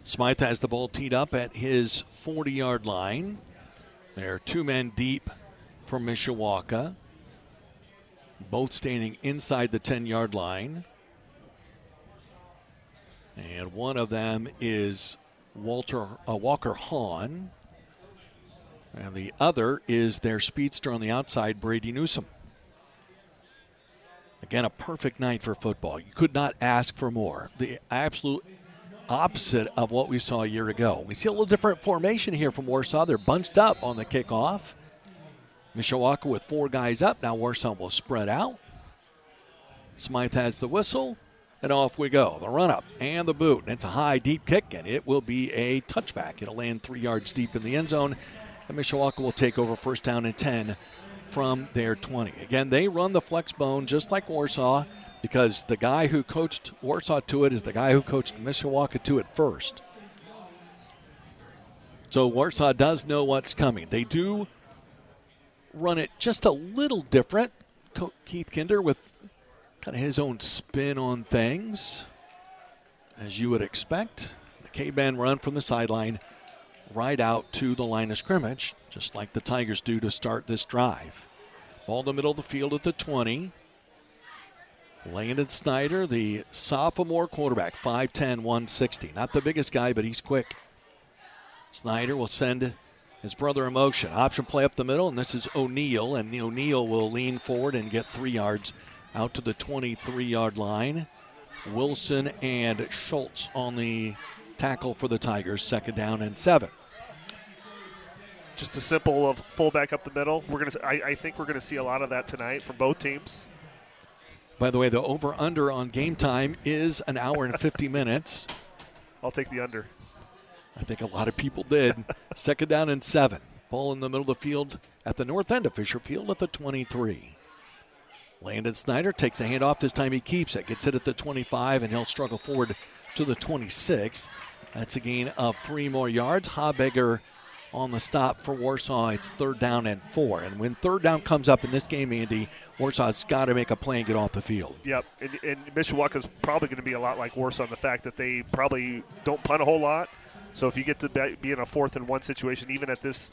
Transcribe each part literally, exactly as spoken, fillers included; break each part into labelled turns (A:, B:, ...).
A: Smythe has the ball teed up at his forty-yard line. They're two men deep for Mishawaka, both standing inside the ten-yard line. And one of them is Walter uh, Walker Hahn. And the other is their speedster on the outside, Brady Newsom. Again, a perfect night for football. You could not ask for more. The absolute opposite of what we saw a year ago. We see a little different formation here from Warsaw. They're bunched up on the kickoff. Mishawaka with four guys up. Now Warsaw will spread out. Smythe has the whistle, and off we go. The run-up and the boot. And it's a high, deep kick, and it will be a touchback. It'll land three yards deep in the end zone, and Mishawaka will take over first down and ten from their twenty. Again, they run the flex bone just like Warsaw, because the guy who coached Warsaw to it is the guy who coached Mishawaka to it first. So Warsaw does know what's coming. They do run it just a little different. Keith Kinder with kind of his own spin on things, as you would expect. The K-band run from the sideline right out to the line of scrimmage, just like the Tigers do to start this drive. Ball in the middle of the field at the twenty. Landon Snyder, the sophomore quarterback, five ten, one sixty. Not the biggest guy, but he's quick. Snyder will send his brother in motion. Option play up the middle, and this is O'Neal, and O'Neal will lean forward and get three yards out to the twenty-three-yard line. Wilson and Schultz on the tackle for the Tigers, second down and seven.
B: Just a simple of fullback up the middle. We're gonna. I, I think we're going to see a lot of that tonight from both teams.
A: By the way, the over-under on game time is an hour and fifty minutes.
B: I'll take the under.
A: I think a lot of people did. Second down and seven. Ball in the middle of the field at the north end of Fisher Field at the twenty-three. Landon Snyder takes a handoff. This time he keeps it. Gets hit at the twenty-five, and he'll struggle forward to the twenty-six. That's a gain of three more yards. Habegger on the stop for Warsaw. It's third down and four. And when third down comes up in this game, Andy, Warsaw's got to make a play and get off the field.
B: Yep, and, and Mishawaka's probably going to be a lot like Warsaw in the fact that they probably don't punt a whole lot. So if you get to be in a fourth and one situation, even at this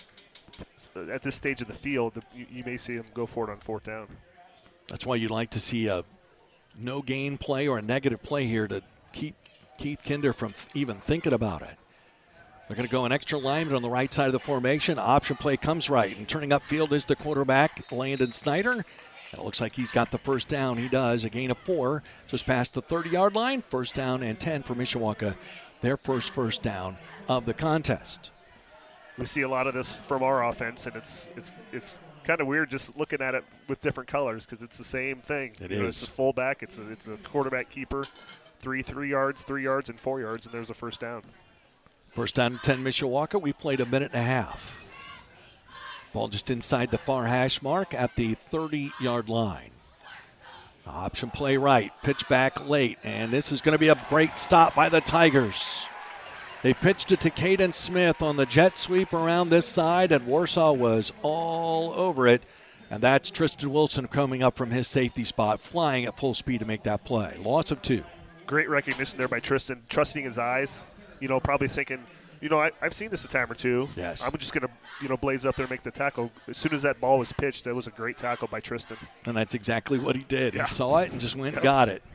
B: at this stage of the field, you, you may see them go for it on fourth down.
A: That's why you'd like to see a no-gain play or a negative play here to keep Keith Kinder from even thinking about it. They're going to go an extra lineman on the right side of the formation. Option play comes right, and turning upfield is the quarterback, Landon Snyder. And it looks like he's got the first down. He does. A gain of four, just past the thirty-yard line. First down and ten for Mishawaka, their first first down of the contest.
B: We see a lot of this from our offense, and it's it's it's kind of weird just looking at it with different colors because it's the same thing.
A: It
B: you
A: is.
B: Know, it's a fullback. It's a, it's a quarterback keeper. Three, three yards, three yards, and four yards, and there's a first down.
A: First down and ten, Mishawaka. We played a minute and a half. Ball just inside the far hash mark at the thirty-yard line. Option play right, pitch back late, and this is going to be a great stop by the Tigers. They pitched it to Caden Smith on the jet sweep around this side, and Warsaw was all over it. And that's Tristan Wilson coming up from his safety spot, flying at full speed to make that play. Loss of two.
B: Great recognition there by Tristan, trusting his eyes. You know, probably thinking, you know, I, I've seen this a time or two.
A: Yes.
B: I'm just going to, you know, blaze up there and make the tackle. As soon as that ball was pitched, that was a great tackle by Tristan.
A: And that's exactly what he did.
B: Yeah.
A: He saw it and just went and got it.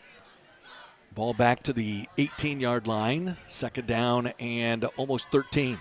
A: Ball back to the eighteen-yard line. Second down and almost thirteen.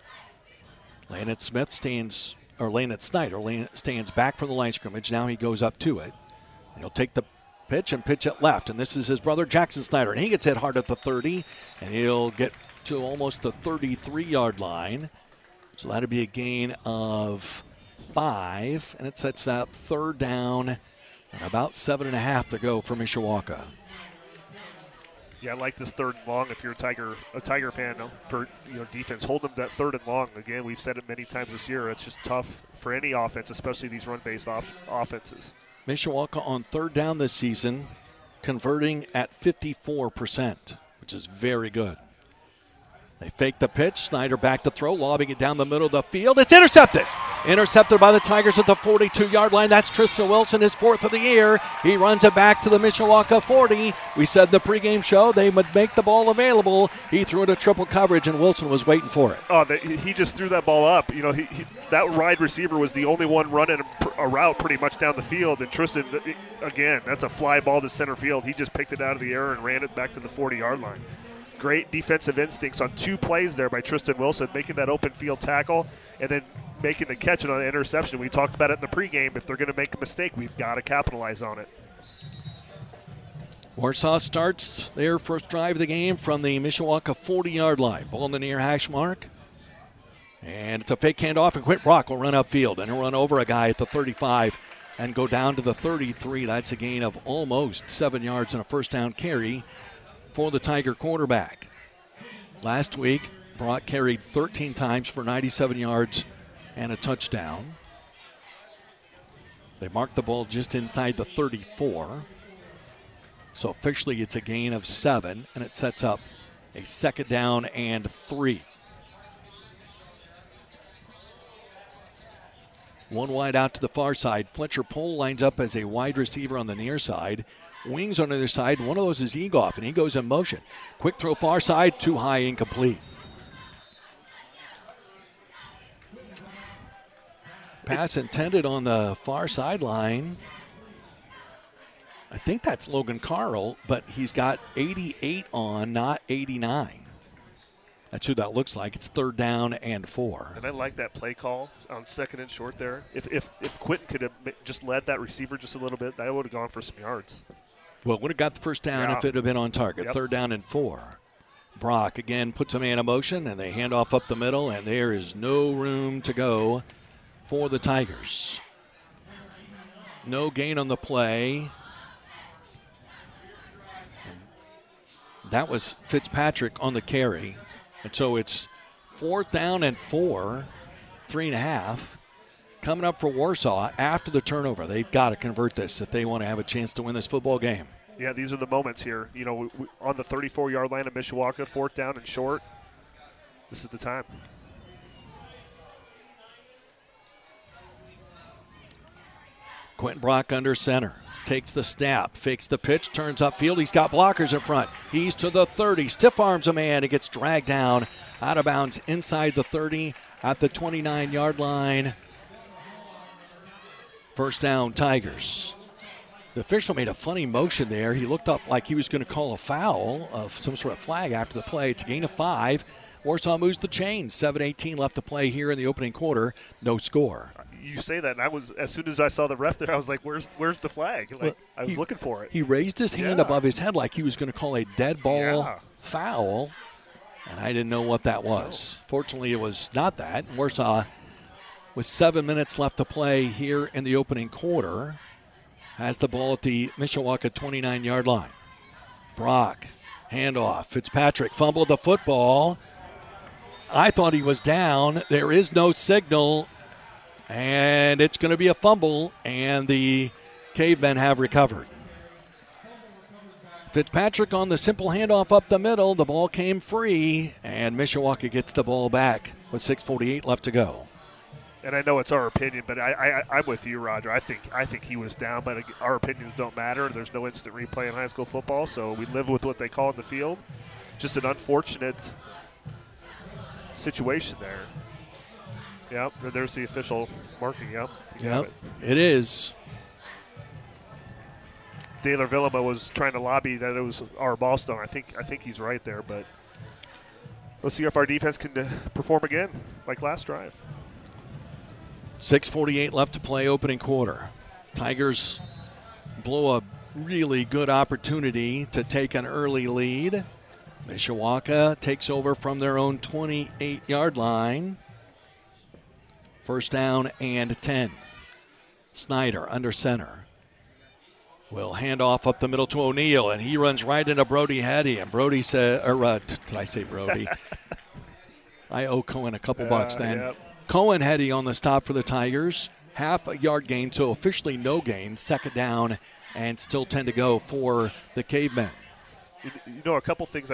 A: Landon Smith stands, or Landon Snyder stands back from the line scrimmage. Now he goes up to it. And he'll take the pitch and pitch it left. And this is his brother Jackson Snyder. And he gets hit hard at the thirty. And he'll get to almost the thirty-three-yard line. So that'll be a gain of five. And it sets out third down and about seven and a half to go for Mishawaka.
B: Yeah, I like this third and long. If you're a Tiger a Tiger fan for you know defense, hold them that third and long. Again, we've said it many times this year. It's just tough for any offense, especially these run-based off- offenses.
A: Mishawaka on third down this season, converting at fifty-four percent, which is very good. They fake the pitch. Snyder back to throw, lobbing it down the middle of the field. It's intercepted. Intercepted by the Tigers at the forty-two-yard line. That's Tristan Wilson, his fourth of the year. He runs it back to the Mishawaka forty. We said in the pregame show they would make the ball available. He threw it a triple coverage, and Wilson was waiting for it.
B: Oh, the, he just threw that ball up. You know, he, he, that wide receiver was the only one running a, a route pretty much down the field. And Tristan, again, that's a fly ball to center field. He just picked it out of the air and ran it back to the forty-yard line. Great defensive instincts on two plays there by Tristan Wilson, making that open field tackle and then making the catch on an interception. We talked about it in the pregame. If they're going to make a mistake, we've got to capitalize on it.
A: Warsaw starts their first drive of the game from the Mishawaka forty-yard line. Ball in the near hash mark. And it's a fake handoff, and Quint Brock will run upfield and he'll run over a guy at the thirty-five and go down to the thirty-three. That's a gain of almost seven yards and a first down carry for the Tiger quarterback. Last week, Brock carried thirteen times for ninety-seven yards and a touchdown. They marked the ball just inside the thirty-four. So officially it's a gain of seven, and it sets up a second down and three. One wide out to the far side. Fletcher Pohl lines up as a wide receiver on the near side. Wings on the other side. One of those is Egoff, and he goes in motion. Quick throw far side, too high, incomplete. Pass intended on the far sideline. I think that's Logan Carl, but he's got eighty-eight on, not eighty-nine. That's who that looks like. It's third down and four.
B: And I like that play call on second and short there. If if if Quentin could have just led that receiver just a little bit, that would have gone for some yards.
A: Well, would have got the first down
B: yeah.
A: if it had been on target.
B: Yep.
A: Third down and four. Brock again puts a man in motion, and they hand off up the middle, and there is no room to go for the Tigers. No gain on the play. That was Fitzpatrick on the carry. And so it's fourth down and four, three and a half. Coming up for Warsaw after the turnover. They've got to convert this if they want to have a chance to win this football game.
B: Yeah, these are the moments here. You know, we, we, on the thirty-four-yard line of Mishawaka, fourth down and short. This is the time.
A: Quentin Brock under center. Takes the snap, fakes the pitch, turns upfield. He's got blockers in front. He's to the thirty, stiff arms a man. He gets dragged down, out of bounds inside the thirty at the twenty-nine-yard line. First down, Tigers. The official made a funny motion there. He looked up like he was going to call a foul of some sort of flag after the play. It's a gain of five. Warsaw moves the chains. seven eighteen left to play here in the opening quarter. No score.
B: You say that, and I was as soon as I saw the ref there, I was like, "Where's where's the flag?" Like, well, I was
A: he,
B: looking for it.
A: He raised his hand
B: yeah.
A: above his head like he was going to call a dead ball
B: yeah.
A: foul, and I didn't know what that was. No. Fortunately, it was not that. Warsaw, with seven minutes left to play here in the opening quarter, has the ball at the Mishawaka twenty-nine-yard line. Brock, handoff. Fitzpatrick fumbled the football. I thought he was down. There is no signal. And it's going to be a fumble, and the Cavemen have recovered. Fitzpatrick on the simple handoff up the middle. The ball came free, and Mishawaka gets the ball back with six forty-eight left to go.
B: And I know it's our opinion, but I, I, I'm with you, Roger. I think I think he was down, but our opinions don't matter. There's no instant replay in high school football, so we live with what they call in the field. Just an unfortunate situation there. Yep, there's the official marking. Yep,
A: yep, it. it is.
B: Daylor Villama was trying to lobby that it was our Ballstone. I think I think he's right there, but let's see if our defense can uh, perform again like last drive.
A: six forty-eight left to play, opening quarter. Tigers blow a really good opportunity to take an early lead. Mishawaka takes over from their own twenty-eight-yard line. First down and ten. Snyder under center. Will hand off up the middle to O'Neal, and he runs right into Brody Heddy. And Brody said, or uh, did I say Brody? I owe Cohen a couple uh, bucks then. Yep. Cohen Heddy on the stop for the Tigers. Half a yard gain, so officially no gain. Second down and still ten to go for the Cavemen.
B: You, you know, a couple things I would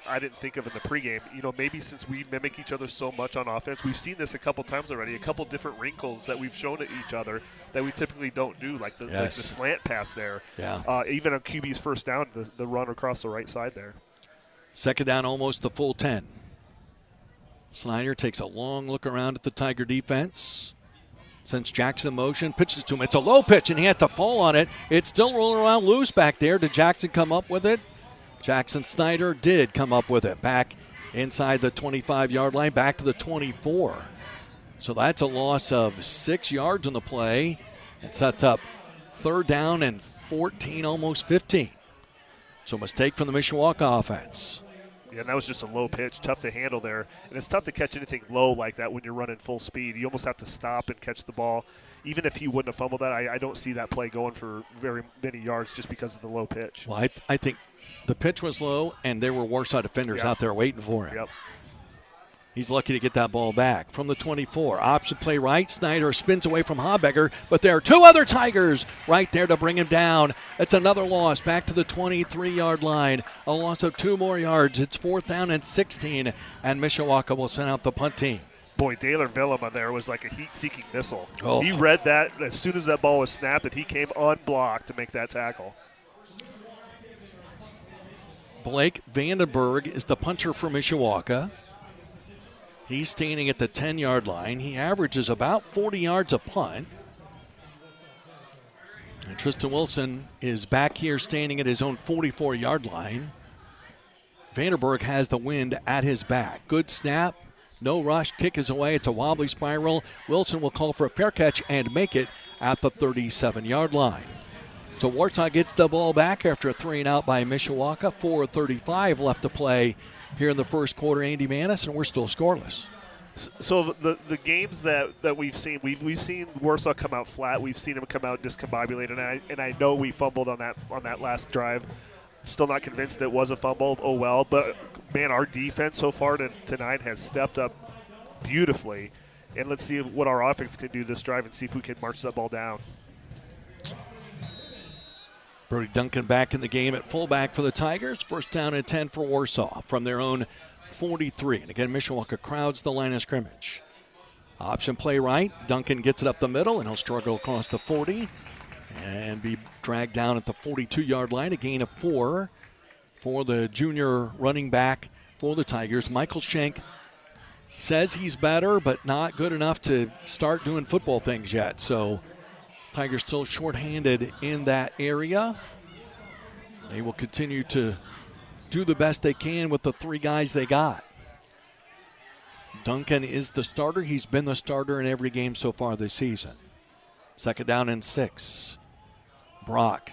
B: I didn't think of in the pregame. You know, maybe since we mimic each other so much on offense, we've seen this a couple times already, a couple different wrinkles that we've shown at each other that we typically don't do, like the,
A: yes.
B: like the slant pass there.
A: Yeah.
B: Uh, even on Q B's first down, the, the run across the right side there.
A: Second down, almost the full ten. Snyder takes a long look around at the Tiger defense. Sends Jackson in motion, pitches to him. It's a low pitch, and he has to fall on it. It's still rolling around loose back there. Did Jackson come up with it? Jackson Snyder did come up with it. Back inside the twenty-five-yard line, back to the twenty-four. So that's a loss of six yards on the play. It sets up third down and fourteen, almost fifteen. So mistake from the Mishawaka offense.
B: Yeah, and that was just a low pitch, tough to handle there. And it's tough to catch anything low like that when you're running full speed. You almost have to stop and catch the ball. Even if he wouldn't have fumbled that, I, I don't see that play going for very many yards just because of the low pitch.
A: Well, I, th- I think the pitch was low, and there were Warsaw defenders
B: yep.
A: out there waiting for him.
B: Yep.
A: He's lucky to get that ball back. From the twenty-four, option play right. Snyder spins away from Habegger, but there are two other Tigers right there to bring him down. It's another loss back to the twenty-three-yard line. A loss of two more yards. It's fourth down and sixteen, and Mishawaka will send out the punt team.
B: Boy, Daylor Villama there was like a heat-seeking missile.
A: Oh.
B: He read that as soon as that ball was snapped, and he came unblocked to make that tackle.
A: Blake Vandenberg is the punter for Mishawaka. He's standing at the ten-yard line. He averages about forty yards a punt. And Tristan Wilson is back here standing at his own forty-four-yard line. Vandenberg has the wind at his back. Good snap. No rush. Kick is away. It's a wobbly spiral. Wilson will call for a fair catch and make it at the thirty-seven-yard line. So Warsaw gets the ball back after a three and out by Mishawaka. four thirty-five left to play here in the first quarter. Andy Manis, and we're still scoreless.
B: So the the games that, that we've seen, we've we've seen Warsaw come out flat. We've seen them come out discombobulated, and I and I know we fumbled on that on that last drive. Still not convinced it was a fumble. Oh well, but man, our defense so far to, tonight has stepped up beautifully, and let's see what our offense can do this drive and see if we can march that ball down.
A: Brody Duncan back in the game at fullback for the Tigers. First down and ten for Warsaw from their own forty-three. And again, Mishawaka crowds the line of scrimmage. Option play right. Duncan gets it up the middle, and he'll struggle across the forty and be dragged down at the forty-two-yard line. A gain of four for the junior running back for the Tigers. Michael Schenk says he's better, but not good enough to start doing football things yet. So Tigers still shorthanded in that area. They will continue to do the best they can with the three guys they got. Duncan is the starter. He's been the starter in every game so far this season. Second down and six. Brock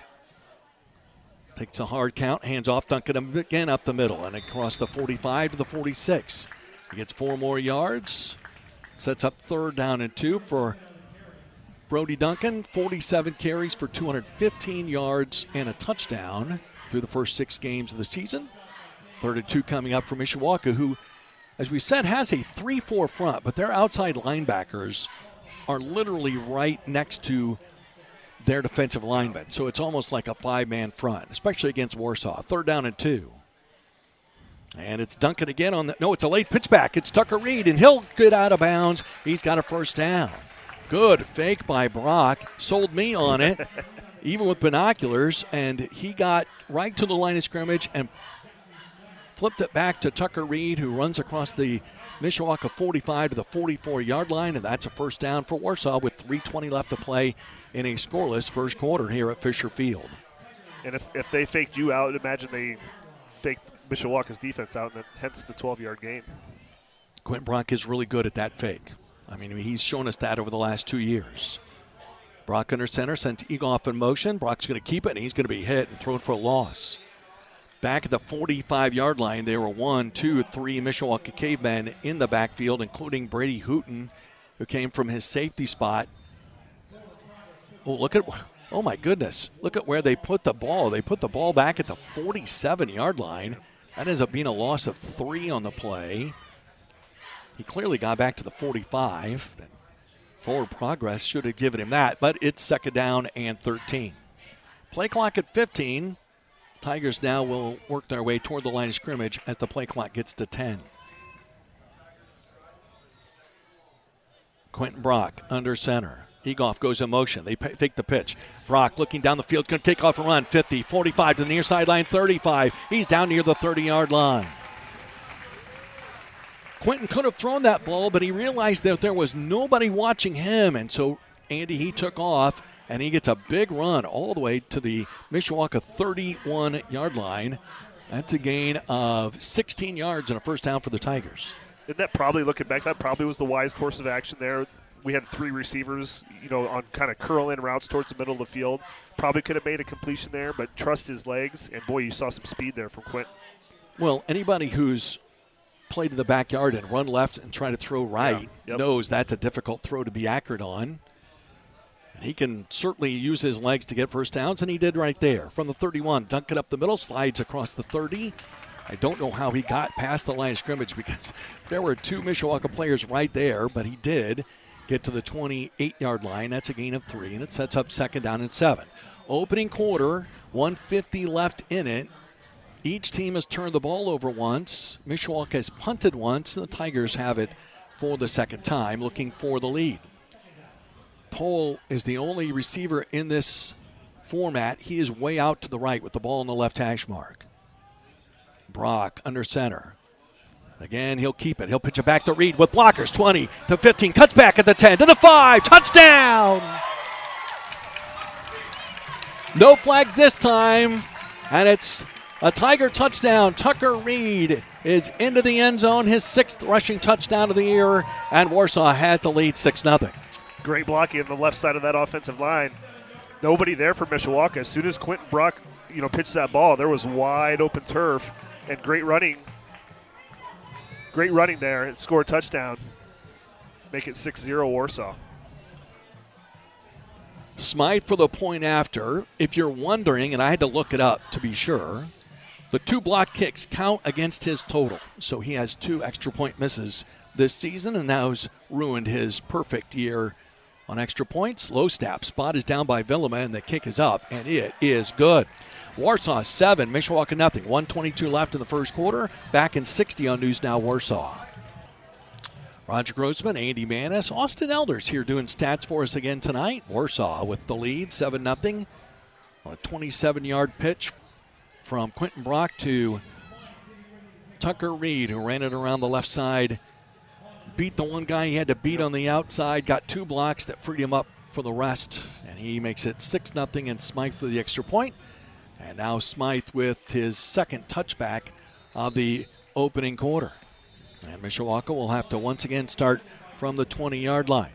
A: takes a hard count, hands off Duncan again up the middle and across the forty-five to the forty-six. He gets four more yards. Sets up third down and two for Brody Duncan. forty-seven carries for two hundred fifteen yards and a touchdown through the first six games of the season. Third and two coming up for Mishawaka, who, as we said, has a three four front, but their outside linebackers are literally right next to their defensive linemen. So it's almost like a five-man front, especially against Warsaw. Third down and two. And it's Duncan again on the – no, it's a late pitch back. It's Tucker Reed, and he'll get out of bounds. He's got a first down. Good fake by Brock. Sold me on it, even with binoculars. And he got right to the line of scrimmage and flipped it back to Tucker Reed, who runs across the Mishawaka forty-five to the forty-four-yard line. And that's a first down for Warsaw with three twenty left to play in a scoreless first quarter here at Fisher Field.
B: And if, if they faked you out, imagine they faked Mishawaka's defense out, and hence the twelve-yard gain.
A: Quentin Brock is really good at that fake. I mean, he's shown us that over the last two years. Brock under center, sends Egoff in motion. Brock's going to keep it, and he's going to be hit and thrown for a loss. Back at the forty-five-yard line, there were one, two, three Mishawaka Cavemen in the backfield, including Brady Hooten, who came from his safety spot. Oh, look at, oh my goodness. Look at where they put the ball. They put the ball back at the forty-seven-yard line. That ends up being a loss of three on the play. He clearly got back to the forty-five. Forward progress should have given him that, but it's second down and thirteen. Play clock at fifteen. Tigers now will work their way toward the line of scrimmage as the play clock gets to ten. Quentin Brock under center. Egoff goes in motion. They fake the pitch. Brock looking down the field, going to take off and run. fifty, forty-five to the near sideline, thirty-five. He's down near the thirty-yard line. Quentin could have thrown that ball, but he realized that there was nobody watching him, and so Andy, he took off, and he gets a big run all the way to the Mishawaka thirty-one-yard line. That's a gain of sixteen yards and a first down for the Tigers.
B: And that probably, looking back, that probably was the wise course of action there. We had three receivers, you know, on kind of curl-in routes towards the middle of the field. Probably could have made a completion there, but trust his legs. And, boy, you saw some speed there from Quentin.
A: Well, anybody who's played in the backyard and run left and try to throw right
B: yeah. Yep.
A: knows that's a difficult throw to be accurate on. And he can certainly use his legs to get first downs, and he did right there. From the thirty-one, dunk it up the middle, slides across the thirty. I don't know how he got past the line of scrimmage because there were two Mishawaka players right there, but he did get to the twenty-eight-yard line. That's a gain of three, and it sets up second down and seven. Opening quarter, one fifty left in it. Each team has turned the ball over once. Mishawaka has punted once, and the Tigers have it for the second time, looking for the lead. Pohl is the only receiver in this format. He is way out to the right with the ball on the left hash mark. Brock under center. Again, he'll keep it. He'll pitch it back to Reed with blockers. twenty to fifteen. Cuts back at the ten to the five. Touchdown! No flags this time. And it's a Tiger touchdown. Tucker Reed is into the end zone. His sixth rushing touchdown of the year. And Warsaw had the lead six nothing.
B: Great blocking on the left side of that offensive line. Nobody there for Mishawaka. As soon as Quentin Brock, you know, pitched that ball, there was wide open turf and great running. Great running there and score a touchdown. Make it six zero Warsaw.
A: Smythe for the point after. If you're wondering, and I had to look it up to be sure, the two block kicks count against his total. So he has two extra point misses this season and now has ruined his perfect year on extra points. Low snap. Spot is down by Villama and the kick is up, and it is good. Warsaw seven, Mishawaka nothing. one twenty-two left in the first quarter. Back in sixty on News Now Warsaw. Roger Grossman, Andy Manis, Austin Elders here doing stats for us again tonight. Warsaw with the lead, seven nothing. On a twenty-seven-yard pitch from Quentin Brock to Tucker Reed, who ran it around the left side. Beat the one guy he had to beat on the outside. Got two blocks that freed him up for the rest. And he makes it six nothing and Smythe for the extra point. And now Smythe with his second touchback of the opening quarter. And Mishawaka will have to once again start from the twenty-yard line.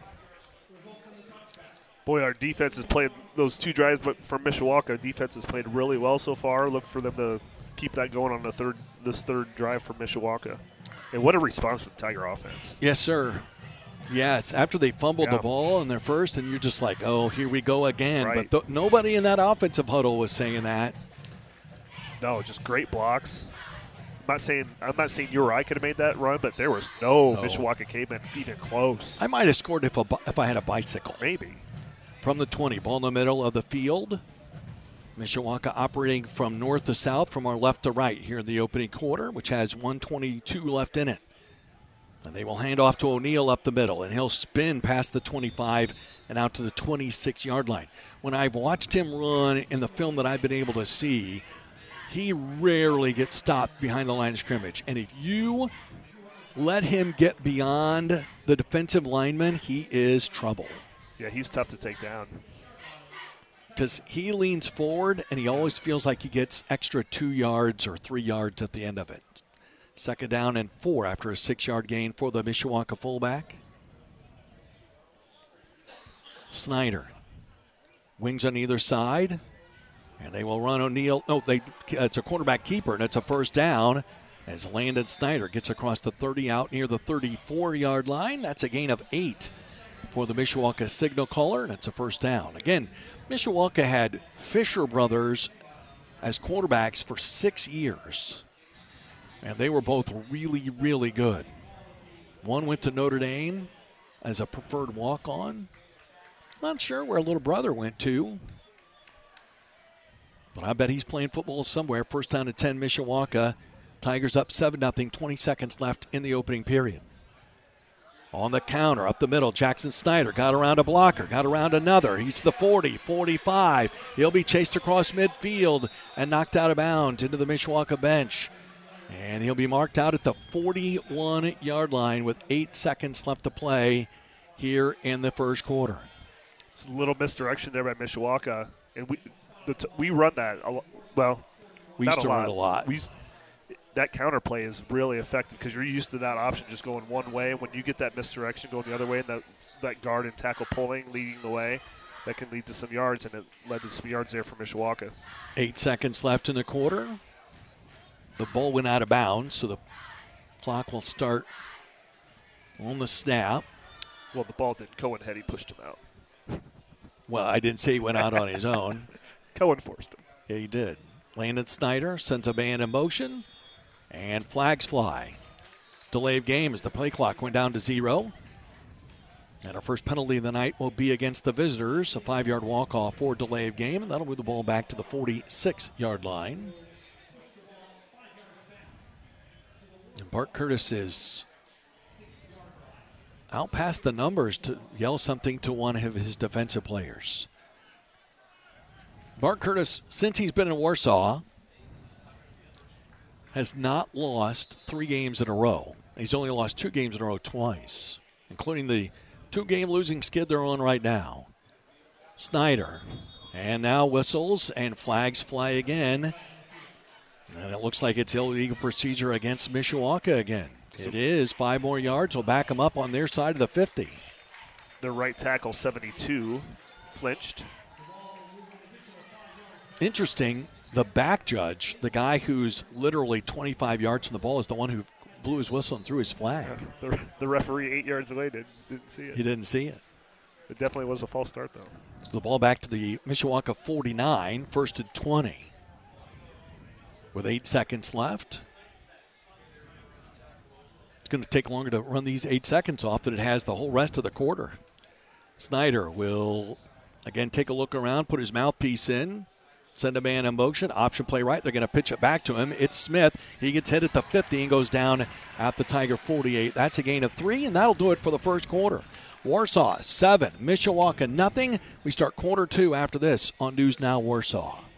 B: Boy, our defense has played those two drives, but for Mishawaka, defense has played really well so far. Look for them to keep that going on the third, this third drive for Mishawaka. And what a response from the Tiger offense.
A: Yes, sir. Yes, after they fumbled
B: yeah.
A: the ball in their first, and you're just like, oh, here we go again.
B: Right.
A: But th- nobody in that offensive huddle was saying that.
B: No, just great blocks. I'm not saying I'm not saying you or I could have made that run, but there was no, no. Mishawaka caveman even close.
A: I might have scored if a, if I had a bicycle.
B: Maybe.
A: From the twenty, ball in the middle of the field. Mishawaka operating from north to south, from our left to right here in the opening quarter, which has one twenty-two left in it. And they will hand off to O'Neal up the middle, and he'll spin past the twenty-five and out to the twenty-six-yard line. When I've watched him run in the film that I've been able to see, he rarely gets stopped behind the line of scrimmage. And if you let him get beyond the defensive lineman, he is trouble.
B: Yeah, he's tough to take down.
A: Because he leans forward, and he always feels like he gets extra two yards or three yards at the end of it. Second down and four after a six-yard gain for the Mishawaka fullback. Snyder. Wings on either side. And they will run O'Neal. No, they, it's a quarterback keeper, and it's a first down as Landon Snyder gets across the thirty out near the thirty-four-yard line. That's a gain of eight for the Mishawaka signal caller, and it's a first down. Again, Mishawaka had Fisher brothers as quarterbacks for six years, and they were both really, really good. One went to Notre Dame as a preferred walk-on. Not sure where little brother went to. But I bet he's playing football somewhere. First down to ten, Mishawaka. Tigers up seven nothing, twenty seconds left in the opening period. On the counter, up the middle, Jackson Snyder got around a blocker, got around another. He's to the forty, forty-five. He'll be chased across midfield and knocked out of bounds into the Mishawaka bench. And he'll be marked out at the forty-one-yard line with eight seconds left to play here in the first quarter.
B: It's a little misdirection there by Mishawaka. And we the t- we run that, a lo- well,
A: We
B: not
A: used to
B: a lot.
A: run it a lot.
B: We used, that counterplay is really effective because you're used to that option just going one way. When you get that misdirection going the other way and that, that guard and tackle pulling, leading the way, that can lead to some yards, and it led to some yards there for Mishawaka.
A: Eight seconds left in the quarter. The ball went out of bounds, so the clock will start on the snap.
B: Well, the ball didn't. Cohen had he pushed him out.
A: Well, I didn't say he went out on his own.
B: Cohen forced him.
A: Yeah, he did. Landon Snyder sends a man in motion, and flags fly. Delay of game as the play clock went down to zero. And our first penalty of the night will be against the visitors, a five-yard walk-off for delay of game, and that'll move the ball back to the forty-six-yard line. And Bart Curtis is out past the numbers to yell something to one of his defensive players. Bart Curtis, since he's been in Warsaw, has not lost three games in a row. He's only lost two games in a row twice, including the two-game losing skid they're on right now. Snyder, and now whistles and flags fly again. And it looks like it's illegal procedure against Mishawaka again. It is. Five more yards will back them up on their side of the fifty.
B: Their right tackle, seventy-two, flinched.
A: Interesting, the back judge, the guy who's literally twenty-five yards from the ball, is the one who blew his whistle and threw his flag.
B: The, the referee eight yards away didn't, didn't see it.
A: He didn't see it.
B: It definitely was a false start, though.
A: So the ball back to the Mishawaka forty-nine, first and twenty. With eight seconds left. It's going to take longer to run these eight seconds off than it has the whole rest of the quarter. Snyder will, again, take a look around, put his mouthpiece in, send a man in motion, option play right. They're going to pitch it back to him. It's Smith. He gets hit at the fifty and goes down at the Tiger forty-eight. That's a gain of three, and that'll do it for the first quarter. Warsaw, seven. Mishawaka, nothing. We start quarter two after this on News Now Warsaw.